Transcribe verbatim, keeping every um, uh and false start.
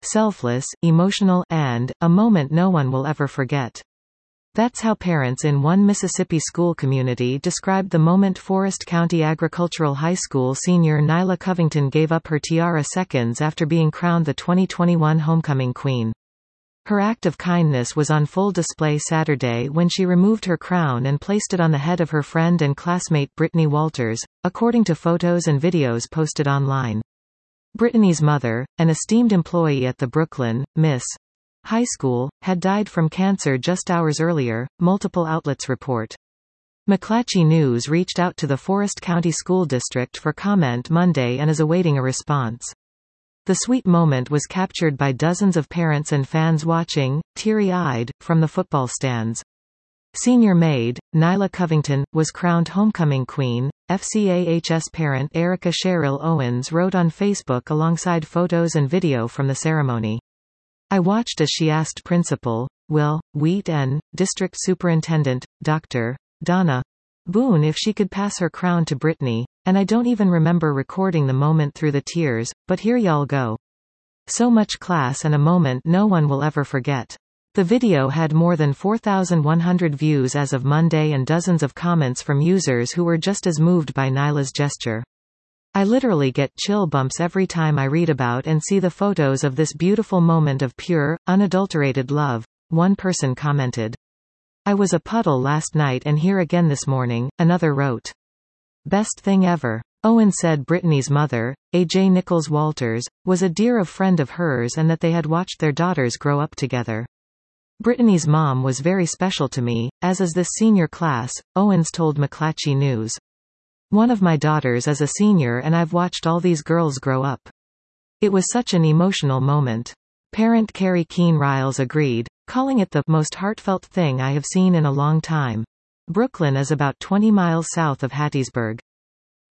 selfless, emotional, and a moment no one will ever forget. That's how parents in one Mississippi school community described the moment Forest County Agricultural High School senior Nyla Covington gave up her tiara seconds after being crowned the twenty twenty-one Homecoming Queen. Her act of kindness was on full display Saturday when she removed her crown and placed it on the head of her friend and classmate Brittany Walters, according to photos and videos posted online. Brittany's mother, an esteemed employee at the Brooklyn, Miss High School, had died from cancer just hours earlier, multiple outlets report. McClatchy News reached out to the Forest County School District for comment Monday and is awaiting a response. The sweet moment was captured by dozens of parents and fans watching, teary-eyed, from the football stands. Senior maid, Nyla Covington, was crowned Homecoming Queen. F C A H S parent Erica Cheryl Owens wrote on Facebook alongside photos and video from the ceremony. I watched as she asked Principal Will Wheat and District Superintendent, Doctor Donna Boone if she could pass her crown to Brittany, and I don't even remember recording the moment through the tears, but here y'all go. So much class and a moment no one will ever forget. The video had more than four thousand one hundred views as of Monday and dozens of comments from users who were just as moved by Nyla's gesture. I literally get chill bumps every time I read about and see the photos of this beautiful moment of pure, unadulterated love, one person commented. I was a puddle last night and here again this morning, another wrote. Best thing ever. Owen said Brittany's mother, A J Nichols Walters, was a dear of friend of hers and that they had watched their daughters grow up together. Brittany's mom was very special to me, as is this senior class, Owens told McClatchy News. One of my daughters is a senior and I've watched all these girls grow up. It was such an emotional moment. Parent Carrie Keene Riles agreed, calling it the most heartfelt thing I have seen in a long time. Brooklyn is about twenty miles south of Hattiesburg.